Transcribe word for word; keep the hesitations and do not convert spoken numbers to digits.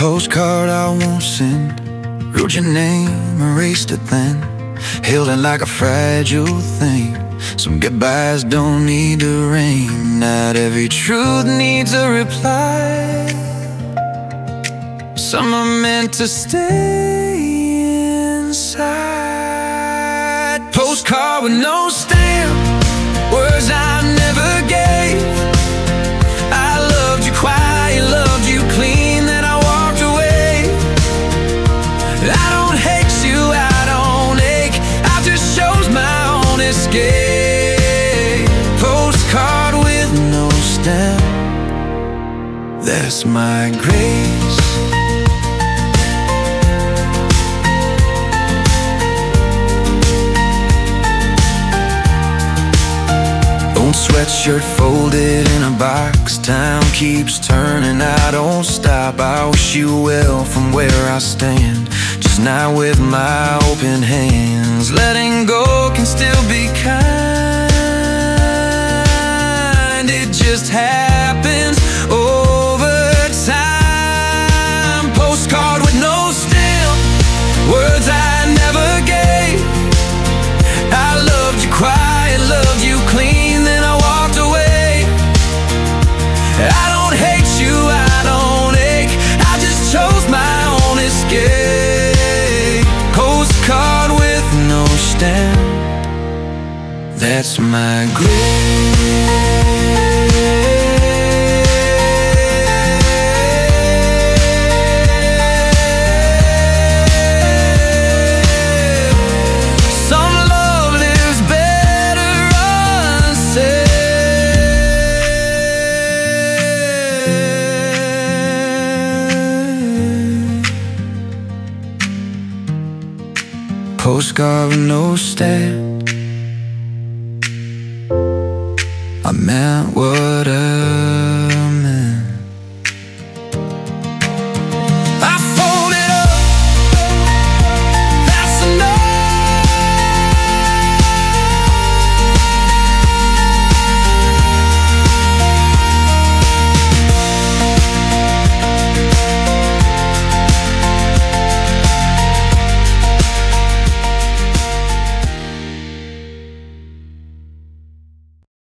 Postcard I won't send, wrote your name, erased it then, held it like a fragile thing. Some goodbyes don't need to rain. Not every truth needs a reply. Some are meant to stay inside. Postcard with no stamp, words I never gave. I loved you quiet, loved you clean, then I walked away. I don't hate you, I don't ache, I just chose my own escape. Postcard with no stamp, that's my grace. Sweatshirt folded in a box, time keeps turning, I don't stop. I wish you well from where I stand, just not with my open hands. Letting go can still be kind, it just happens over time. Postcard with no stamp, words I never gave. I loved you quiet, loved you clean, then I walked away. I don't hate you, I don't ache, I just chose my own escape. Postcard with no stamp, that's my grave. Postcard with no stamp, I meant what